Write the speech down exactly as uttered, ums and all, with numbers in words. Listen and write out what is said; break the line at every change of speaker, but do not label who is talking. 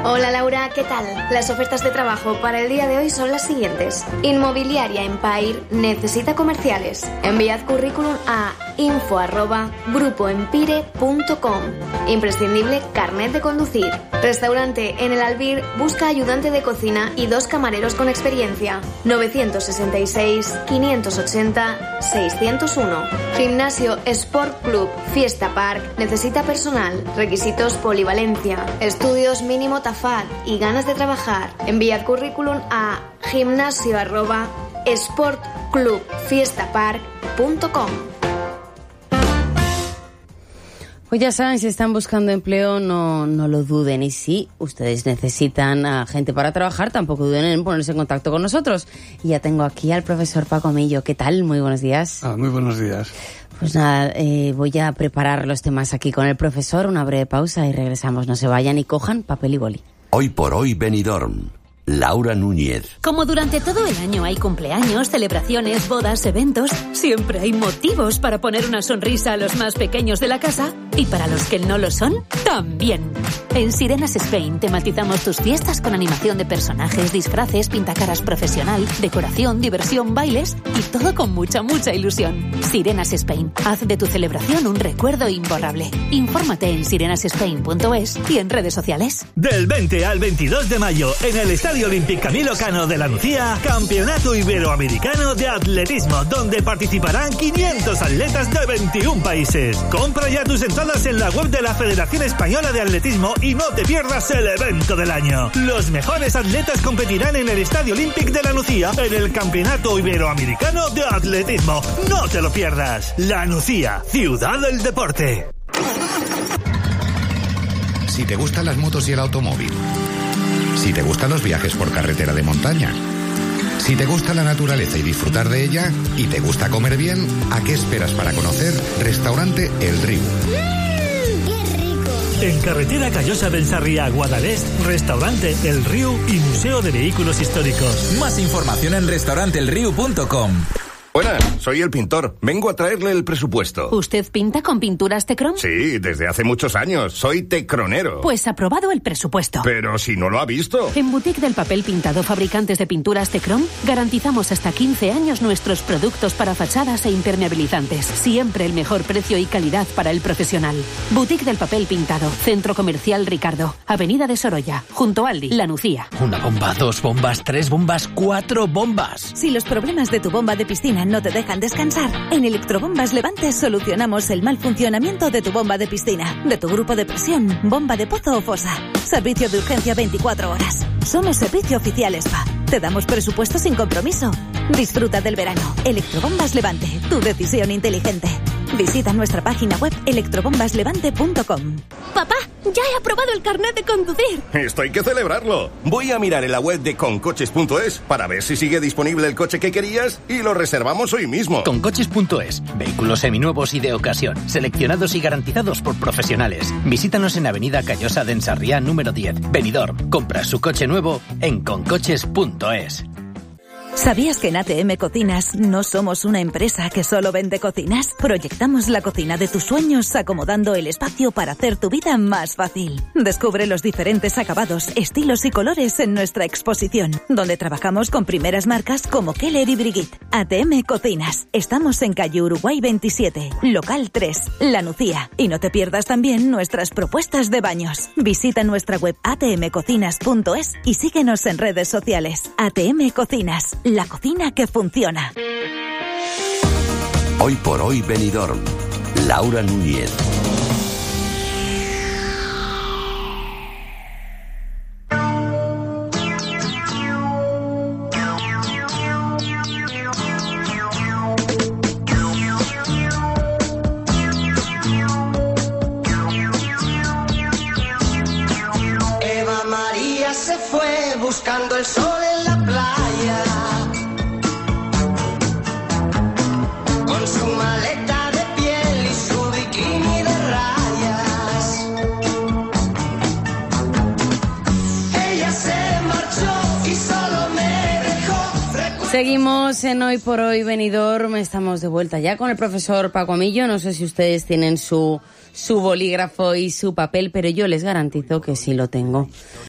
Hola Laura, ¿qué tal? Las ofertas de trabajo para el día de hoy son las siguientes. Inmobiliaria Empire necesita comerciales. Enviad currículum a info arroba grupoempire punto com. Imprescindible carnet de conducir. Restaurante en el Albir busca ayudante de cocina y dos camareros con experiencia. novecientos sesenta y seis, quinientos ochenta, seiscientos uno. Gimnasio Sport Club Fiesta Park necesita personal. Requisitos: polivalencia, estudios mínimo Tafad y ganas de trabajar. Enviad currículum a gimnasio arroba sportclubfiestapark punto com.
Pues ya saben, si están buscando empleo, no, no lo duden. Y si ustedes necesitan a gente para trabajar, tampoco duden en ponerse en contacto con nosotros. Y ya tengo aquí al profesor Paco Millo. ¿Qué tal? Muy buenos días.
Ah, muy buenos días.
Pues nada, eh, voy a preparar los temas aquí con el profesor. Una breve pausa y regresamos. No se vayan y cojan papel y boli.
Hoy por hoy Benidorm. Laura Núñez.
Como durante todo el año hay cumpleaños, celebraciones, bodas, eventos, siempre hay motivos para poner una sonrisa a los más pequeños de la casa y para los que no lo son, también. En Sirenas Spain tematizamos tus fiestas con animación de personajes, disfraces, pintacaras profesional, decoración, diversión, bailes y todo con mucha, mucha ilusión. Sirenas Spain. Haz de tu celebración un recuerdo imborrable. Infórmate en sirenas spain punto es y en redes sociales.
Del veinte al veintidós de mayo en el Estadio Olímpic Camilo Cano de la Nucía, Campeonato Iberoamericano de Atletismo, donde participarán quinientos atletas de veintiún países. Compra ya tus entradas en la web de la Federación Española de Atletismo y no te pierdas el evento del año. Los mejores atletas competirán en el Estadio Olímpic de la Nucía en el Campeonato Iberoamericano de Atletismo. No te lo pierdas. La Nucía, ciudad del deporte.
Si te gustan las motos y el automóvil, si te gustan los viajes por carretera de montaña, si te gusta la naturaleza y disfrutar de ella, y te gusta comer bien, ¿a qué esperas para conocer Restaurante El Riu?
¡Mmm, qué rico!
En carretera Callosa del Sarriá, Guadalest, Restaurante El Riu y Museo de Vehículos Históricos.
Más información en restaurante el riu punto com.
Buenas, soy el pintor. Vengo a traerle el presupuesto.
¿Usted pinta con pinturas Tecron?
Sí, desde hace muchos años. Soy tecronero.
Pues aprobado el presupuesto.
Pero si no lo ha visto.
En Boutique del Papel Pintado, fabricantes de pinturas Tecron, garantizamos hasta quince años nuestros productos para fachadas e impermeabilizantes. Siempre el mejor precio y calidad para el profesional. Boutique del Papel Pintado, Centro Comercial Ricardo, Avenida de Sorolla, junto a Aldi, La Nucía.
Una bomba, dos bombas, tres bombas, cuatro bombas.
Si los problemas de tu bomba de piscina no te dejan descansar, en Electrobombas Levante solucionamos el mal funcionamiento de tu bomba de piscina, de tu grupo de presión, bomba de pozo o fosa. Servicio de urgencia veinticuatro horas. Somos servicio oficial S P A. Te damos presupuesto sin compromiso. Disfruta del verano. Electrobombas Levante, tu decisión inteligente. Visita nuestra página web electrobombas levante punto com.
Papá, ya he aprobado el carnet de conducir.
Esto hay que celebrarlo. Voy a mirar en la web de concoches punto es para ver si sigue disponible el coche que querías y lo reservamos hoy mismo.
Concoches punto es. Vehículos seminuevos y de ocasión, seleccionados y garantizados por profesionales. Visítanos en Avenida Callosa de Ensarriá número diez, Benidorm. Compra su coche nuevo en concoches punto es.
¿Sabías que en A T M Cocinas no somos una empresa que solo vende cocinas? Proyectamos la cocina de tus sueños acomodando el espacio para hacer tu vida más fácil. Descubre los diferentes acabados, estilos y colores en nuestra exposición, donde trabajamos con primeras marcas como Keller y Brigitte. A T M Cocinas. Estamos en calle Uruguay veintisiete, local tres, La Nucía. Y no te pierdas también nuestras propuestas de baños. Visita nuestra web a t m cocinas punto es y síguenos en redes sociales. A T M Cocinas. La cocina que funciona.
Hoy por hoy Benidorm. Laura Núñez.
Eva María se fue buscando el sol en la playa. Su maleta de piel y su bikini de rayas. Ella se marchó y solo me dejó.
Seguimos en Hoy por Hoy Benidorm. Estamos de vuelta ya con el profesor Paco Millo. No sé si ustedes tienen su, su bolígrafo y su papel, pero yo les garantizo que sí lo tengo.